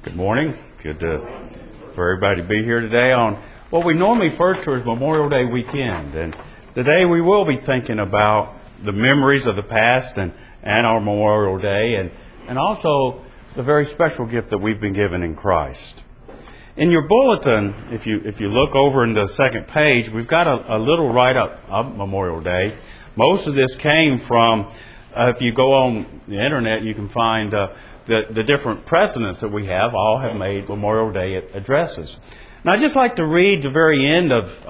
Good morning. Good for everybody to be here today on what we normally refer to as Memorial Day weekend. And today we will be thinking about the memories of the past and our Memorial Day and also the very special gift that we've been given in Christ. In your bulletin, if you look over in the second page, we've got a little write-up of Memorial Day. Most of this came from, if you go on the internet, you can find the different presidents that we have all have made Memorial Day addresses. And I'd just like to read the very end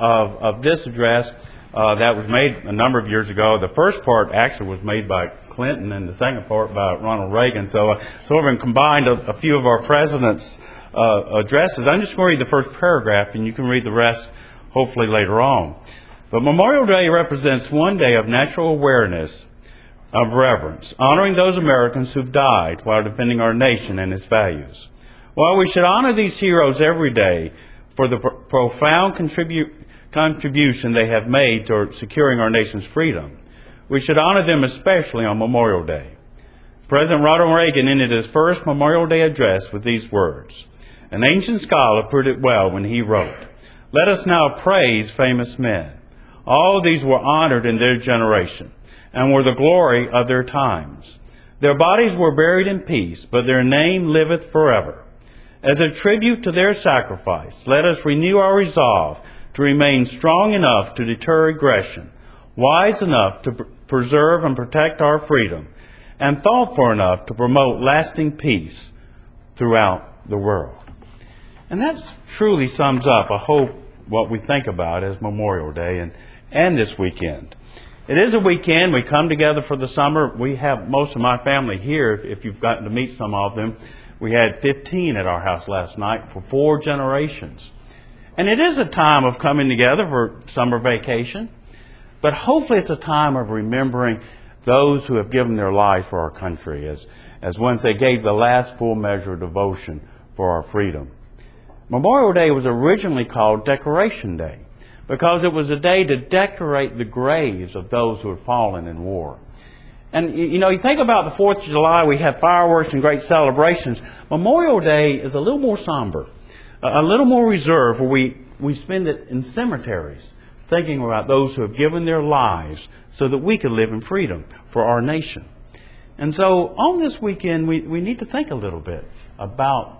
of this address that was made a number of years ago. The first part actually was made by Clinton and the second part by Ronald Reagan. So we've combined a few of our presidents' addresses. I'm just going to read the first paragraph and you can read the rest hopefully later on. But Memorial Day represents one day of natural awareness of reverence, honoring those Americans who've died while defending our nation and its values. While we should honor these heroes every day for the profound contribution they have made toward securing our nation's freedom, we should honor them especially on Memorial Day. President Ronald Reagan ended his first Memorial Day address with these words. An ancient scholar put it well when he wrote, "Let us now praise famous men. All these were honored in their generation and were the glory of their times. Their bodies were buried in peace, but their name liveth forever. As a tribute to their sacrifice, let us renew our resolve to remain strong enough to deter aggression, wise enough to preserve and protect our freedom, and thoughtful enough to promote lasting peace throughout the world." And that truly sums up, I hope, what we think about as Memorial Day and this weekend. It is a weekend. We come together for the summer. We have most of my family here, if you've gotten to meet some of them. We had 15 at our house last night for 4 generations. And it is a time of coming together for summer vacation, but hopefully it's a time of remembering those who have given their life for our country as once they gave the last full measure of devotion for our freedom. Memorial Day was originally called Decoration Day, because it was a day to decorate the graves of those who had fallen in war. And you think about the 4th of July, we have fireworks and great celebrations. Memorial Day is a little more somber, a little more reserved, where we spend it in cemeteries, thinking about those who have given their lives so that we could live in freedom for our nation. And so on this weekend, we need to think a little bit about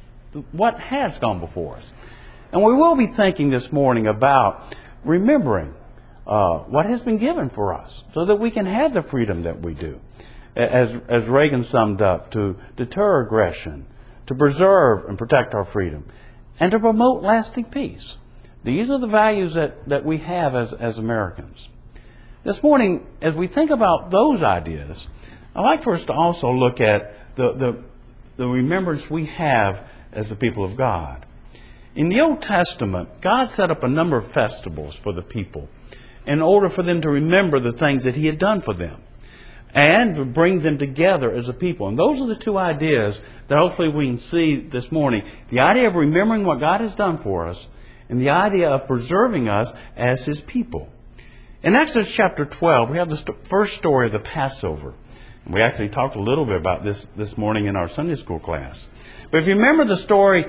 what has gone before us. And we will be thinking this morning about remembering what has been given for us so that we can have the freedom that we do. As Reagan summed up, to deter aggression, to preserve and protect our freedom, and to promote lasting peace. These are the values that we have as Americans. This morning, as we think about those ideas, I'd like for us to also look at the remembrance we have as the people of God. In the Old Testament, God set up a number of festivals for the people in order for them to remember the things that He had done for them and to bring them together as a people. And those are the 2 ideas that hopefully we can see this morning. The idea of remembering what God has done for us and the idea of preserving us as His people. In Exodus chapter 12, we have the first story of the Passover. And we actually talked a little bit about this morning in our Sunday school class. But if you remember the story,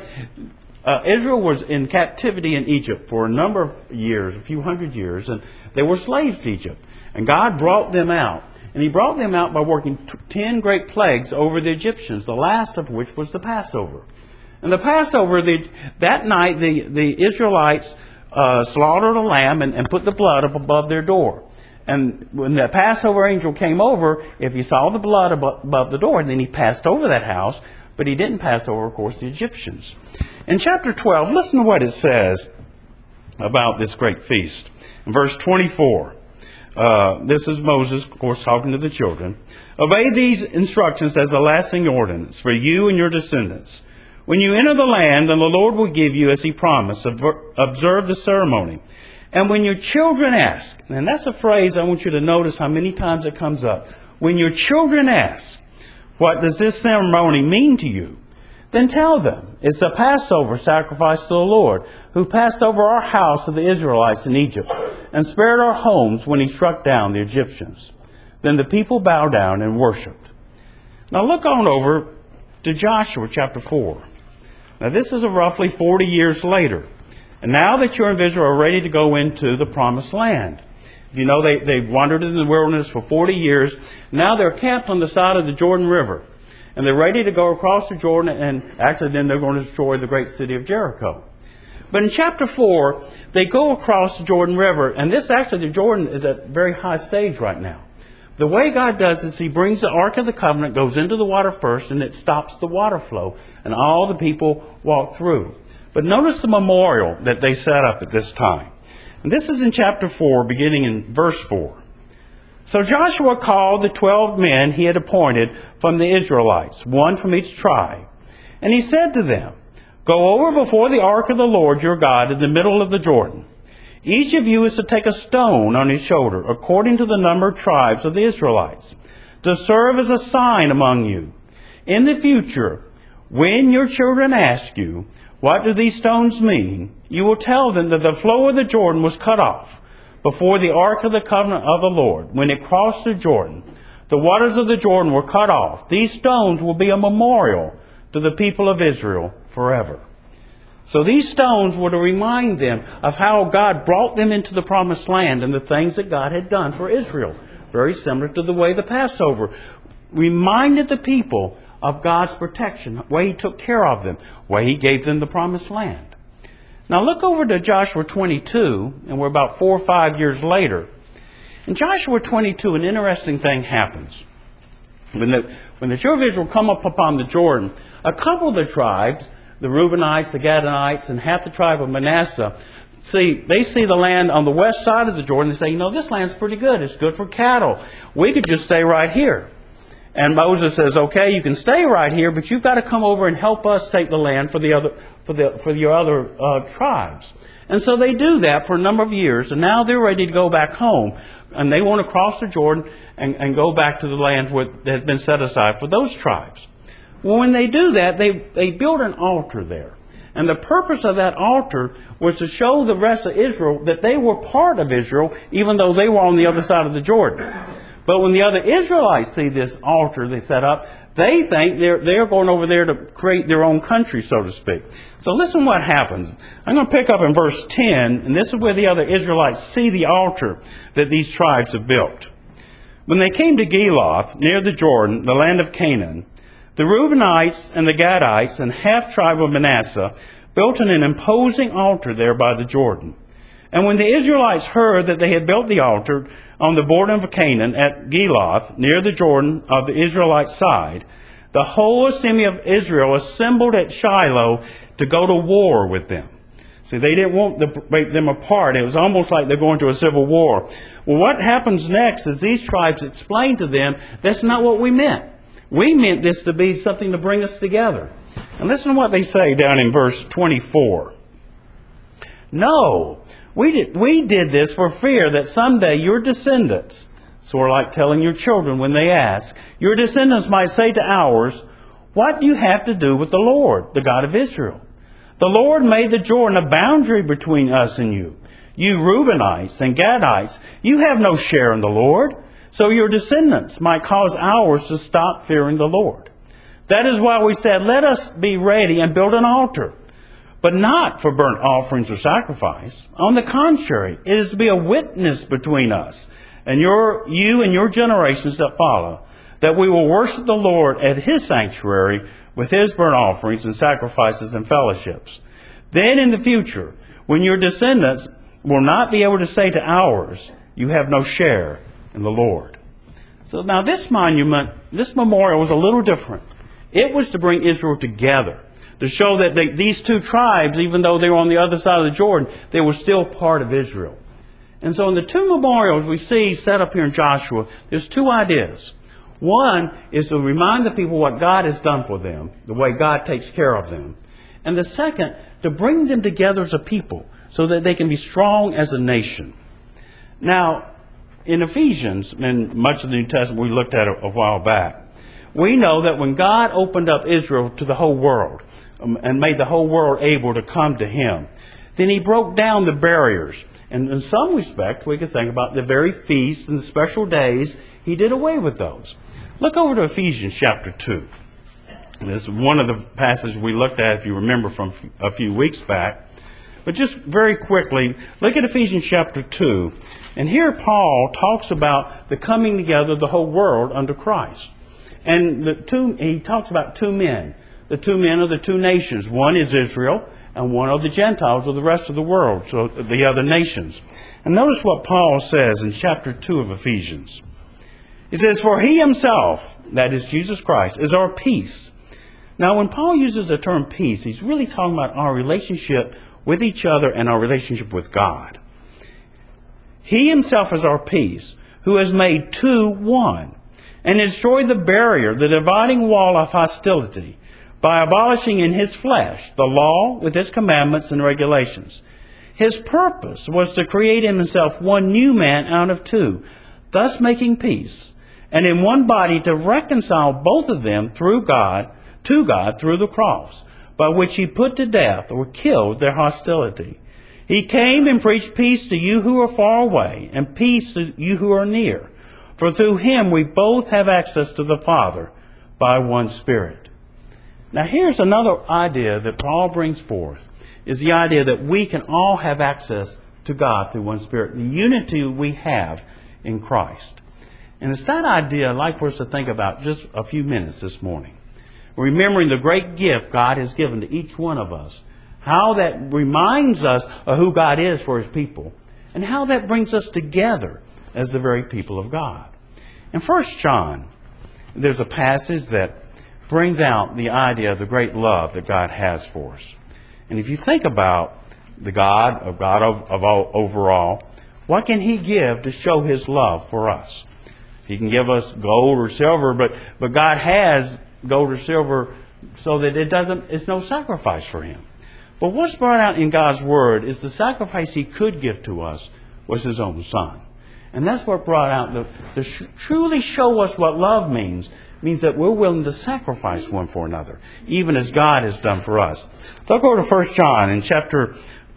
Israel was in captivity in Egypt for a number of years, a few hundred years, and they were slaves to Egypt. And God brought them out. And He brought them out by working 10 great plagues over the Egyptians, the last of which was the Passover. And the Passover, that night, the Israelites slaughtered a lamb and put the blood up above their door. And when the Passover angel came over, if he saw the blood above the door, then he passed over that house, but he didn't pass over, of course, the Egyptians. In chapter 12, listen to what it says about this great feast. In verse 24, this is Moses, of course, talking to the children. "Obey these instructions as a lasting ordinance for you and your descendants. When you enter the land, and the Lord will give you as He promised, observe the ceremony. And when your children ask," and that's a phrase I want you to notice how many times it comes up. "When your children ask, what does this ceremony mean to you? Then tell them, it's a Passover sacrifice to the Lord, who passed over our house of the Israelites in Egypt, and spared our homes when He struck down the Egyptians." Then the people bowed down and worshipped. Now look on over to Joshua chapter 4. Now this is roughly 40 years later. And now the children of Israel are ready to go into the promised land. You know, they've wandered in the wilderness for 40 years. Now they're camped on the side of the Jordan River. And they're ready to go across the Jordan, and actually then they're going to destroy the great city of Jericho. But in chapter 4, they go across the Jordan River, and the Jordan is at a very high stage right now. The way God does is He brings the Ark of the Covenant, goes into the water first, and it stops the water flow, and all the people walk through. But notice the memorial that they set up at this time. And this is in chapter 4, beginning in verse 4. So Joshua called the 12 men he had appointed from the Israelites, one from each tribe. And he said to them, "Go over before the ark of the Lord your God in the middle of the Jordan. Each of you is to take a stone on his shoulder, according to the number of tribes of the Israelites, to serve as a sign among you. In the future, when your children ask you, 'What do these stones mean?' you will tell them that the flow of the Jordan was cut off before the ark of the covenant of the Lord. When it crossed the Jordan, the waters of the Jordan were cut off. These stones will be a memorial to the people of Israel forever." So these stones were to remind them of how God brought them into the promised land and the things that God had done for Israel. Very similar to the way the Passover reminded the people of God's protection, the way He took care of them, the way He gave them the promised land. Now look over to Joshua 22, and we're about 4 or 5 years later. In Joshua 22, an interesting thing happens. When the children of Israel come up upon the Jordan, a couple of the tribes, the Reubenites, the Gadites, and half the tribe of Manasseh, they see the land on the west side of the Jordan. They say, this land's pretty good. It's good for cattle. We could just stay right here. And Moses says, okay, you can stay right here, but you've got to come over and help us take the land for your other tribes. And so they do that for a number of years, and now they're ready to go back home. And they want to cross the Jordan and go back to the land that has been set aside for those tribes. Well, when they do that, they build an altar there. And the purpose of that altar was to show the rest of Israel that they were part of Israel, even though they were on the other side of the Jordan. But when the other Israelites see this altar they set up, they think they're going over there to create their own country, so to speak. So listen what happens. I'm going to pick up in verse 10, and this is where the other Israelites see the altar that these tribes have built. When they came to Giloth, near the Jordan, the land of Canaan, the Reubenites and the Gadites and half tribe of Manasseh built an imposing altar there by the Jordan. And when the Israelites heard that they had built the altar on the border of Canaan at Giloth, near the Jordan of the Israelite side, the whole assembly of Israel assembled at Shiloh to go to war with them. See, they didn't want to break them apart. It was almost like they're going to a civil war. Well, what happens next is these tribes explain to them, that's not what we meant. We meant this to be something to bring us together. And listen to what they say down in verse 24. "No, we did this for fear that someday your descendants," sort of like telling your children when they ask, "your descendants might say to ours, 'What do you have to do with the Lord, the God of Israel? The Lord made the Jordan a boundary between us and you. You Reubenites and Gadites, you have no share in the Lord. So your descendants might cause ours to stop fearing the Lord.' That is why we said, 'Let us be ready and build an altar,' but not for burnt offerings or sacrifice. On the contrary, it is to be a witness between us and you and your generations that follow, that we will worship the Lord at His sanctuary with His burnt offerings and sacrifices and fellowships. Then in the future, when your descendants will not be able to say to ours, 'You have no share in the Lord.'" So now this memorial was a little different. It was to bring Israel together, to show that these two tribes, even though they were on the other side of the Jordan, they were still part of Israel. And so in the two memorials we see set up here in Joshua, there's two ideas. One is to remind the people what God has done for them, the way God takes care of them. And the second, to bring them together as a people so that they can be strong as a nation. Now, in Ephesians, and much of the New Testament we looked at a while back, we know that when God opened up Israel to the whole world and made the whole world able to come to Him, then He broke down the barriers. And in some respect, we could think about the very feasts and the special days. He did away with those. Look over to Ephesians chapter 2. This is one of the passages we looked at, if you remember, from a few weeks back. But just very quickly, look at Ephesians chapter 2. And here Paul talks about the coming together of the whole world under Christ. And he talks about two men. The two men are the two nations. One is Israel, and one are the Gentiles, or the rest of the world, so the other nations. And notice what Paul says in chapter 2 of Ephesians. He says, "For he himself," that is Jesus Christ, "is our peace." Now, when Paul uses the term peace, he's really talking about our relationship with each other and our relationship with God. He himself is our peace, who has made two one, and destroyed the barrier, the dividing wall of hostility, by abolishing in his flesh the law with its commandments and regulations. His purpose was to create in himself one new man out of two, thus making peace, and in one body to reconcile both of them to God through the cross, by which he put to death or killed their hostility. He came and preached peace to you who are far away, and peace to you who are near. For through him we both have access to the Father by one Spirit. Now here's another idea that Paul brings forth, is the idea that we can all have access to God through one Spirit, the unity we have in Christ. And it's that idea I'd like for us to think about just a few minutes this morning. Remembering the great gift God has given to each one of us, how that reminds us of who God is for his people, and how that brings us together as the very people of God. In 1 John, there's a passage that brings out the idea of the great love that God has for us. And if you think about the God of all overall, what can he give to show his love for us? He can give us gold or silver, but God has gold or silver so that it's no sacrifice for him. But what's brought out in God's Word is the sacrifice he could give to us was his own Son. And that's what brought out to truly show us what love means that we're willing to sacrifice one for another, even as God has done for us. Let's go to 1 John in chapter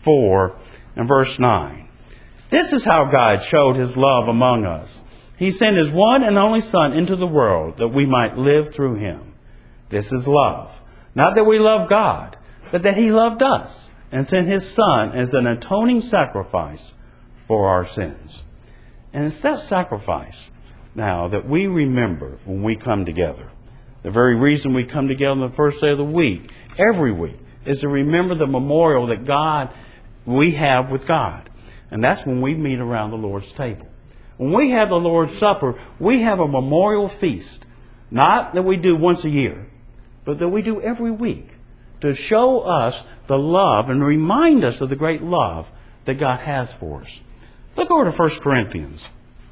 4 and verse 9. This is how God showed his love among us. He sent his one and only Son into the world that we might live through him. This is love. Not that we love God, but that he loved us and sent his Son as an atoning sacrifice for our sins. And it's that sacrifice now that we remember when we come together. The very reason we come together on the first day of the week, every week, is to remember the memorial that we have with God. And that's when we meet around the Lord's table. When we have the Lord's Supper, we have a memorial feast. Not that we do once a year, but that we do every week to show us the love and remind us of the great love that God has for us. Look over to 1 Corinthians.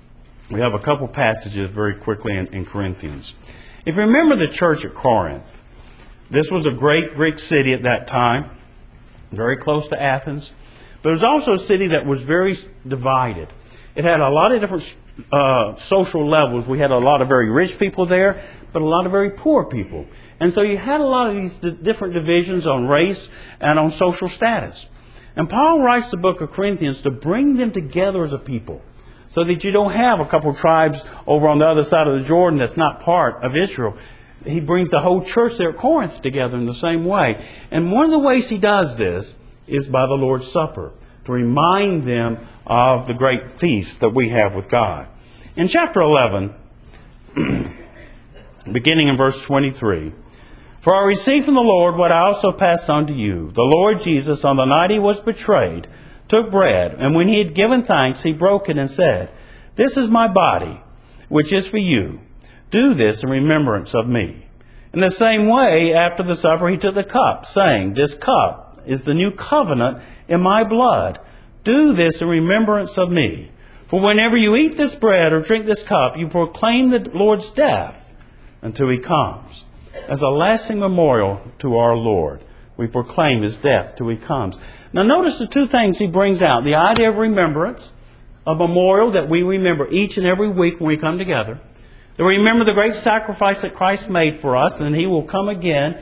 We have a couple passages very quickly in Corinthians. If you remember the church at Corinth, this was a great Greek city at that time, very close to Athens. But it was also a city that was very divided. It had a lot of different social levels. We had a lot of very rich people there, but a lot of very poor people. And so you had a lot of these different divisions on race and on social status. And Paul writes the book of Corinthians to bring them together as a people, so that you don't have a couple tribes over on the other side of the Jordan that's not part of Israel. He brings the whole church there at Corinth together in the same way. And one of the ways he does this is by the Lord's Supper, to remind them of the great feast that we have with God. In chapter 11, beginning in verse 23, "For I received from the Lord what I also passed on to you. The Lord Jesus, on the night he was betrayed, took bread, and when he had given thanks, he broke it and said, 'This is my body, which is for you. Do this in remembrance of me.' In the same way, after the supper, he took the cup, saying, 'This cup is the new covenant in my blood. Do this in remembrance of me. For whenever you eat this bread or drink this cup, you proclaim the Lord's death until he comes.'" As a lasting memorial to our Lord, we proclaim his death till he comes. Now notice the two things he brings out. The idea of remembrance, a memorial that we remember each and every week when we come together. That we remember the great sacrifice that Christ made for us, and he will come again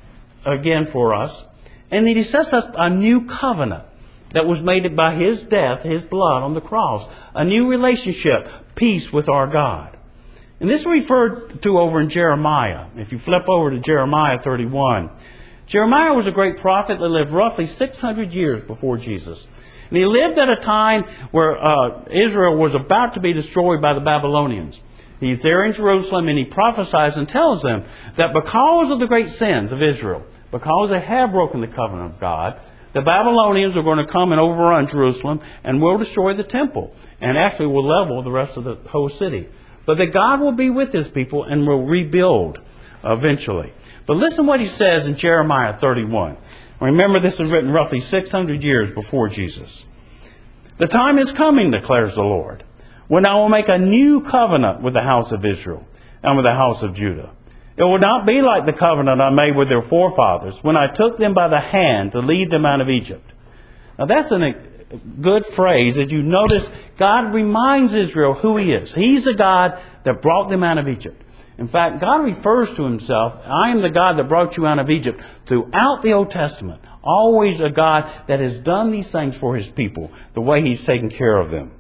for us. And that he sets us a new covenant that was made by his death, his blood on the cross. A new relationship, peace with our God. And this is referred to over in Jeremiah. If you flip over to Jeremiah 31, Jeremiah was a great prophet that lived roughly 600 years before Jesus. And he lived at a time where Israel was about to be destroyed by the Babylonians. He's there in Jerusalem, and he prophesies and tells them that because of the great sins of Israel, because they have broken the covenant of God, the Babylonians are going to come and overrun Jerusalem and will destroy the temple and actually will level the rest of the whole city. But that God will be with His people and will rebuild eventually. But listen what He says in Jeremiah 31. Remember, this is written roughly 600 years before Jesus. The time is coming, declares the Lord, when I will make a new covenant with the house of Israel and with the house of Judah. It will not be like the covenant I made with their forefathers when I took them by the hand to lead them out of Egypt. Now that's a good phrase. As you notice, God reminds Israel who He is. He's the God that brought them out of Egypt. In fact, God refers to Himself, I am the God that brought you out of Egypt, throughout the Old Testament. Always a God that has done these things for His people, the way He's taken care of them.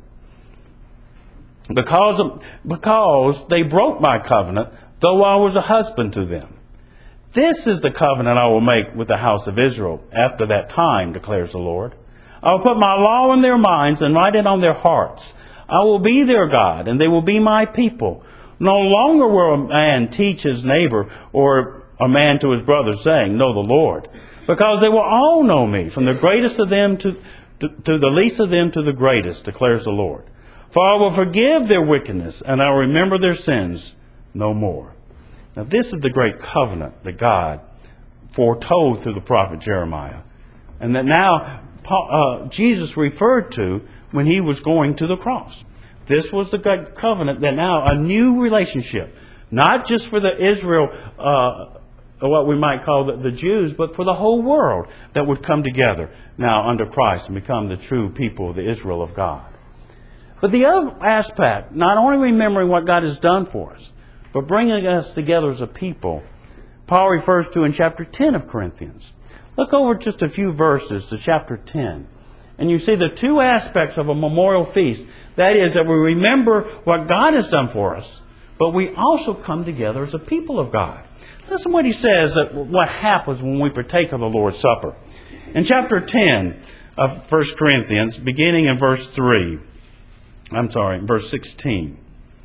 Because they broke my covenant, though I was a husband to them. This is the covenant I will make with the house of Israel after that time, declares the Lord. I will put my law in their minds and write it on their hearts. I will be their God, and they will be my people. No longer will a man teach his neighbor or a man to his brother, saying, know the Lord. Because they will all know me, from the greatest of them to the least of them to the greatest, declares the Lord. For I will forgive their wickedness, and I will remember their sins no more. Now this is the great covenant that God foretold through the prophet Jeremiah. And that now Jesus referred to when He was going to the cross. This was the great covenant that now a new relationship, not just for the Israel, what we might call the Jews, but for the whole world that would come together now under Christ and become the true people, the Israel of God. But the other aspect, not only remembering what God has done for us, but bringing us together as a people, Paul refers to in chapter 10 of Corinthians. Look over just a few verses to chapter 10. And you see the two aspects of a memorial feast. That is, that we remember what God has done for us, but we also come together as a people of God. Listen what he says, that what happens when we partake of the Lord's Supper. In chapter 10 of 1 Corinthians, beginning in verse 16.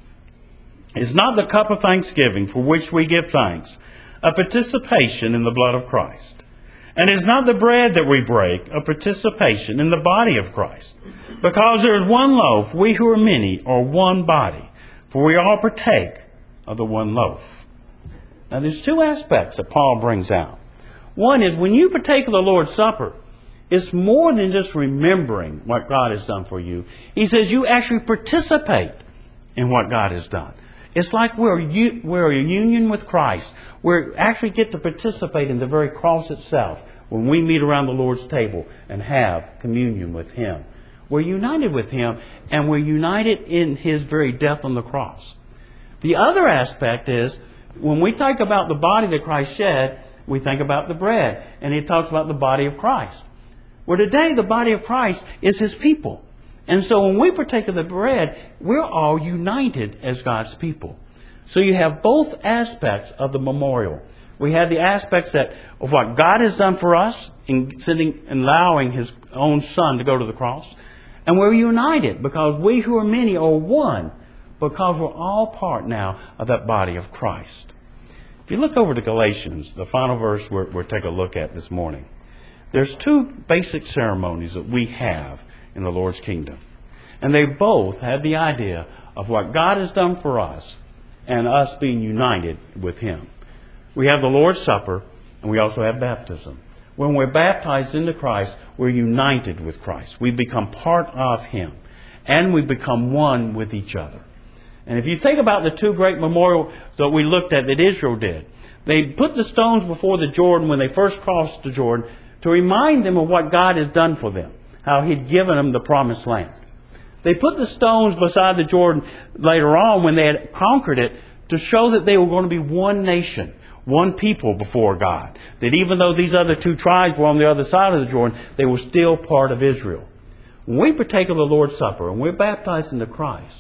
Is not the cup of thanksgiving for which we give thanks a participation in the blood of Christ? And is not the bread that we break a participation in the body of Christ? Because there is one loaf, we who are many are one body, for we all partake of the one loaf. Now there's two aspects that Paul brings out. One is when you partake of the Lord's Supper, it's more than just remembering what God has done for you. He says you actually participate in what God has done. It's like we're a union with Christ. We actually get to participate in the very cross itself when we meet around the Lord's table and have communion with Him. We're united with Him, and we're united in His very death on the cross. The other aspect is, when we think about the body that Christ shed, we think about the bread. And it talks about the body of Christ. Well, today the body of Christ is His people. And so when we partake of the bread, we're all united as God's people. So you have both aspects of the memorial. We have the aspects of what God has done for us in allowing His own Son to go to the cross. And we're united because we who are many are one, because we're all part now of that body of Christ. If you look over to Galatians, the final verse we'll take a look at this morning, there's two basic ceremonies that we have in the Lord's kingdom. And they both have the idea of what God has done for us and us being united with Him. We have the Lord's Supper, and we also have baptism. When we're baptized into Christ, we're united with Christ. We become part of Him, and we become one with each other. And if you think about the two great memorials that we looked at that Israel did, they put the stones before the Jordan when they first crossed the Jordan to remind them of what God has done for them, how He'd given them the promised land. They put the stones beside the Jordan later on when they had conquered it to show that they were going to be one nation, one people before God. That even though these other two tribes were on the other side of the Jordan, they were still part of Israel. When we partake of the Lord's Supper and we're baptized into Christ,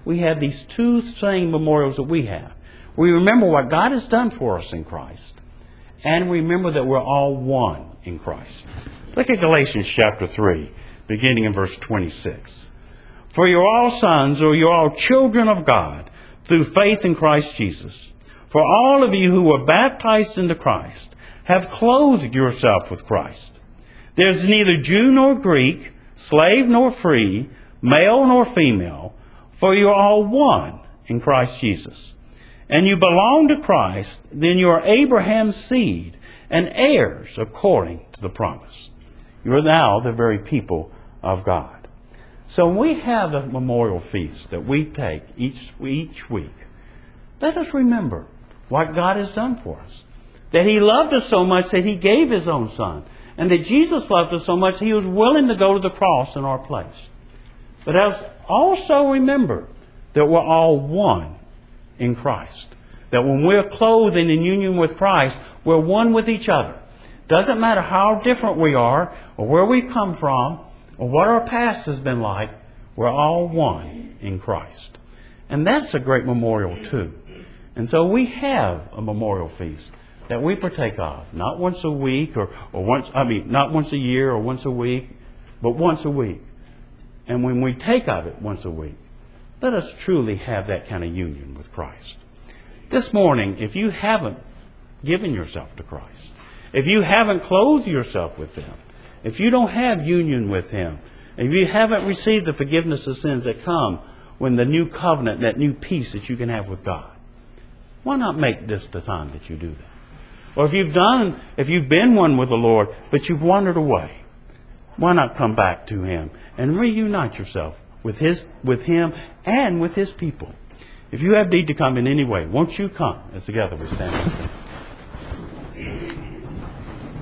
we have these two same memorials that we have. We remember what God has done for us in Christ, and we remember that we're all one in Christ. Look at Galatians chapter 3, beginning in verse 26. For you're all sons, or you're all children of God, through faith in Christ Jesus. For all of you who were baptized into Christ have clothed yourself with Christ. There's neither Jew nor Greek, slave nor free, male nor female, for you're all one in Christ Jesus. And you belong to Christ, then you are Abraham's seed and heirs according to the promise. You are now the very people of God. So when we have a memorial feast that we take each week, let us remember what God has done for us. That He loved us so much that He gave His own Son. And that Jesus loved us so much He was willing to go to the cross in our place. But also remember that we're all one in Christ. That when we're clothed and in union with Christ, we're one with each other. Doesn't matter how different we are, or where we come from, or what our past has been like, we're all one in Christ. And that's a great memorial too. And so we have a memorial feast that we partake of, not once a week not once a year or once a week, but once a week. And when we take of it once a week, let us truly have that kind of union with Christ. This morning, if you haven't given yourself to Christ, if you haven't clothed yourself with Him, if you don't have union with Him, if you haven't received the forgiveness of sins that come when the new covenant, that new peace that you can have with God, why not make this the time that you do that? Or if you've been one with the Lord, but you've wandered away, why not come back to Him and reunite yourself with Him and with His people? If you have need to come in any way, won't you come as together we stand?